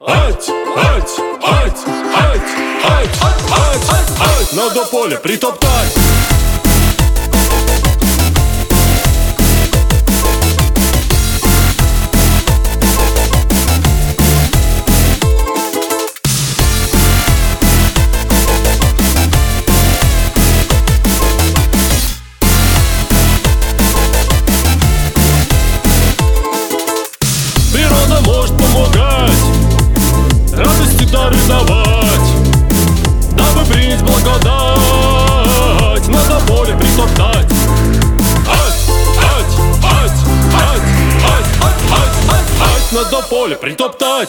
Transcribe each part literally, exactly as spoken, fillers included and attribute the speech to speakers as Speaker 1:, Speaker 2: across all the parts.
Speaker 1: Ать, ать, ать, ать, ать, ать, ать, ать. Надо поле притоптать. Природа может помогать, радости дары давать, дабы принять благодать. Надо поле притоптать. Ать, ать, ать, ать, ать, ать, ать, ать, ать. Надо поле притоптать.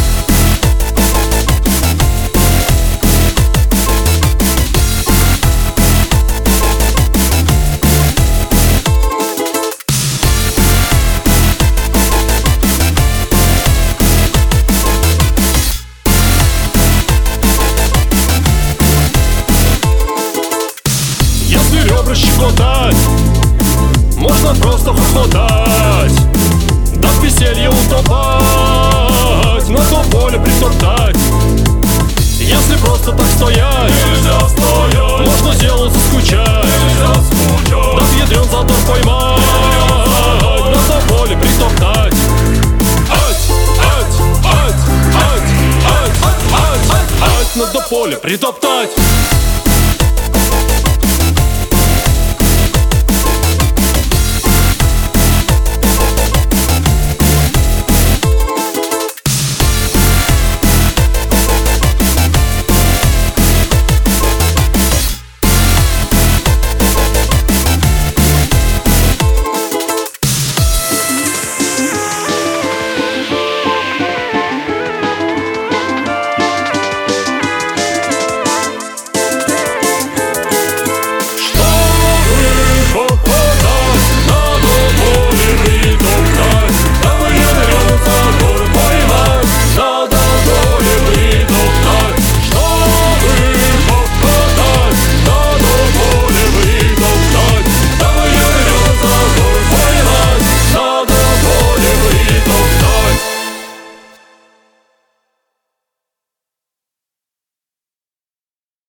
Speaker 1: Ребра щекотать, можно просто хохотать, да в веселье утопать. На то поле притоптать. Если просто так стоять, нельзя стоять, можно делу заскучать, нельзя скучать, да в ядрен затор поймать. На то поле притоптать. Ать, ать, ать, ать, ать, ать, ать, ать, ать. Надо поле притоптать.